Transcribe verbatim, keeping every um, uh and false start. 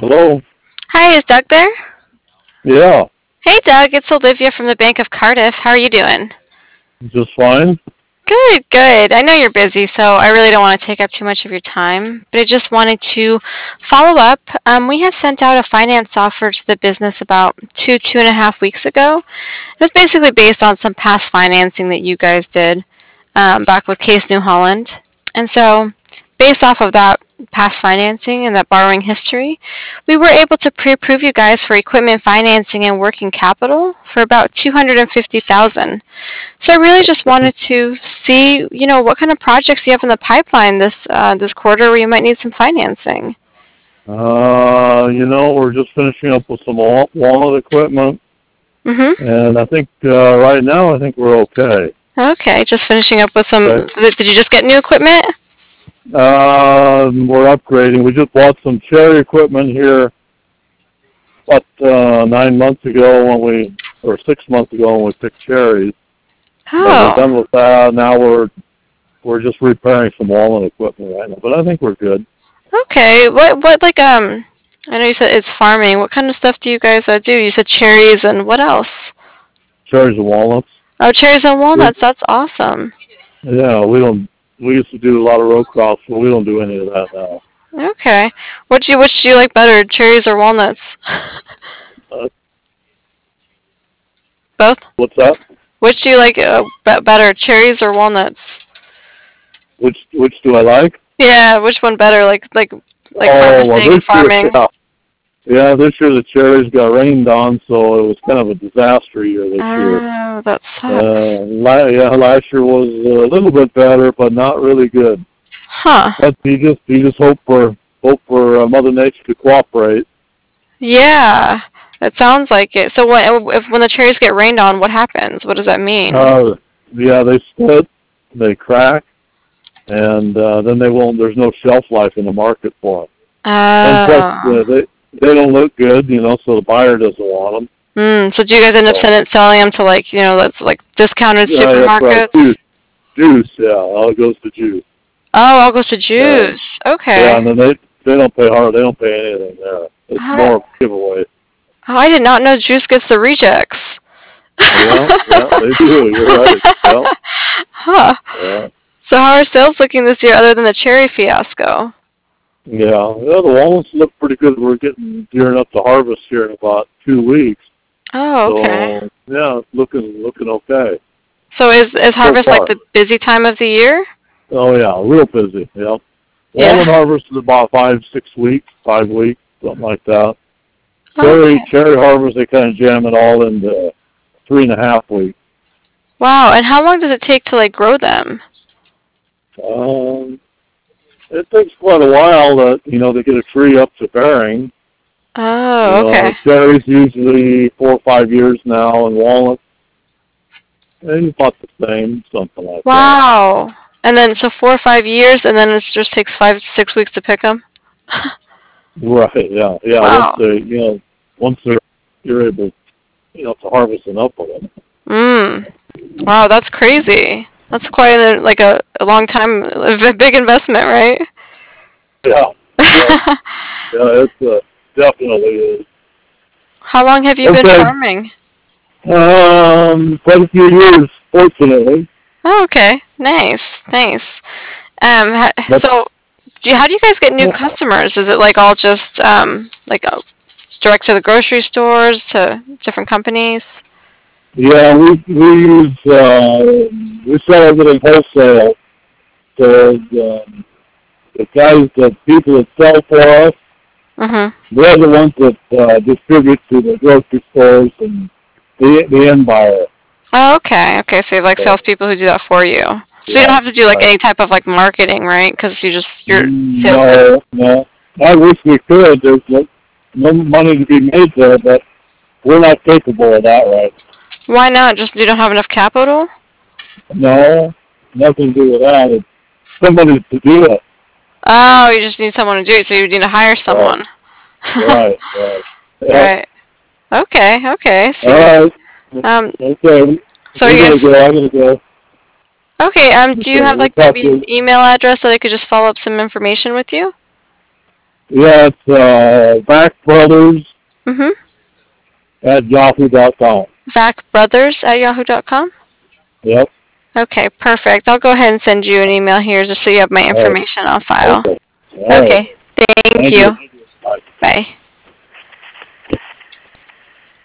Hello. Hi, is Doug there? Yeah, Hey, Doug, it's Olivia from the Bank of Cardiff. How are you doing? just fine. Good, good. I know you're busy, so I really don't want to take up too much of your time, but I just wanted to follow up. Um, we had sent out a finance offer to the business about two, two and a half weeks ago. It was basically based on some past financing that you guys did um, back with Case New Holland. And so, based off of that past financing and that borrowing history, we were able to pre-approve you guys for equipment financing and working capital for about two hundred fifty thousand dollars. So I really just wanted to see, you know, what kind of projects you have in the pipeline this uh, this quarter where you might need some financing. Uh, you know, we're just finishing up with some wall- walnut equipment, Mm-hmm. and I think uh, right now I think we're okay. Okay, just finishing up with some. Okay. Did did you just get new equipment? Uh, we're upgrading. We just bought some cherry equipment here, what, uh, nine months ago when we, or six months ago when we picked cherries. But we're Oh, done with that. Now we're we're just repairing some walnut equipment right now. But I think we're good. okay. What what like um? I know you said it's farming. What kind of stuff do you guys uh, do? You said cherries and what else? Cherries and walnuts. Oh, cherries and We, walnuts. That's awesome. yeah, we don't. We used to do a lot of row crops, but we don't do any of that now. Okay. What do you which do you like better, cherries or walnuts? Uh, Both. what's that? Which do you like uh, be- better, cherries or walnuts? Which which do I like? Yeah, which one better? Like like like Oh well, harvesting this and year, farming. yeah, yeah, this year the cherries got rained on, so it was kind of a disaster year this year. Oh, that Uh, sucks. la- yeah, last year was a little bit better, but not really good. Huh. But you just you just hope for hope for uh, Mother Nature to cooperate. Yeah, it sounds like it. So what if when the cherries get rained on, what happens? What does that mean? Uh, yeah, they split, they crack, and uh, then they won't. There's no shelf life in the market for them. And plus, Oh. uh, they they don't look good, you know, so the buyer doesn't want them. Hmm. So do you guys end up So sending, selling them to like you know that's like discounted yeah, that's right. Juice, supermarkets? juice, yeah, all goes to juice. Oh, all goes to Yeah, juice. yeah, Okay. and then they they don't pay hard. They don't pay anything there. It's Oh, more of a giveaway. oh, I did not know juice gets the rejects. Yeah, yeah, they do. You're right. Yeah, Huh. yeah, So how are sales looking this year other than the cherry fiasco? yeah. Yeah, the walnuts look pretty good. We're getting gearing up to harvest here in about two weeks. Oh, okay. So yeah, it's looking looking okay So is is so harvest like far. the busy time of the year? Oh yeah, real busy. Yeah. Yeah. Walnut harvest is about five, six weeks, five weeks, something like that. Cherry, Okay. cherry harvest, they kind of jam it all into three and a half weeks. Wow. And how long does it take to like grow them? Um, it takes quite a while to, you know, to get a tree up to bearing. You Oh, know, okay. cherries usually four or five years now, and walnuts, maybe about the same, something like that. Wow. And then so four or five years, and then it just takes five six weeks to pick them. Right, yeah, yeah. Once Wow. they, you know, once they're, you're able, you know, to harvest enough of them. Mm. Wow, that's crazy. That's quite a, like a, a long time, a v- big investment, right? Yeah, yeah, yeah. It's uh, definitely is. How long have you been Okay. farming? Um, quite a few years, fortunately. Oh, okay. Nice, nice. Um, ha- But so do you, how do you guys get new customers? Is it like all just um like uh, direct to the grocery stores to different companies? yeah, we we use uh, we sell everything wholesale. So um, the guys, the people that sell for us, Mm-hmm. they're the ones that uh, distribute to the grocery stores and the the end buyer. Oh, okay. Okay, so you have like So salespeople who do that for you. So you don't right, have to do like right. any type of like marketing, right? Because you just you're salespeople. No, no. I wish we could. There's no, no money to be made there, but we're not capable of that, right? Why not? Just you don't have enough capital? No, nothing to do with that. It's somebody to do it. Oh, you just need someone to do it, so you need to hire Right, someone. right, right. Yep. Right. Okay. Okay. All See. right. Um. Okay. So We you gotta guys. go. I gotta go. Okay. Um. Do you Okay. have We'll like talk maybe to an you. email address so they could just follow up some information with you? Yeah, it's uh, Vac Brothers Mm-hmm. at yahoo dot com. Vac Brothers at yahoo dot com? Yep. Okay, perfect. I'll go ahead and send you an email here just so you have my All right. information on file. Okay. All right. Okay, thank Thank you. you. Bye. Bye.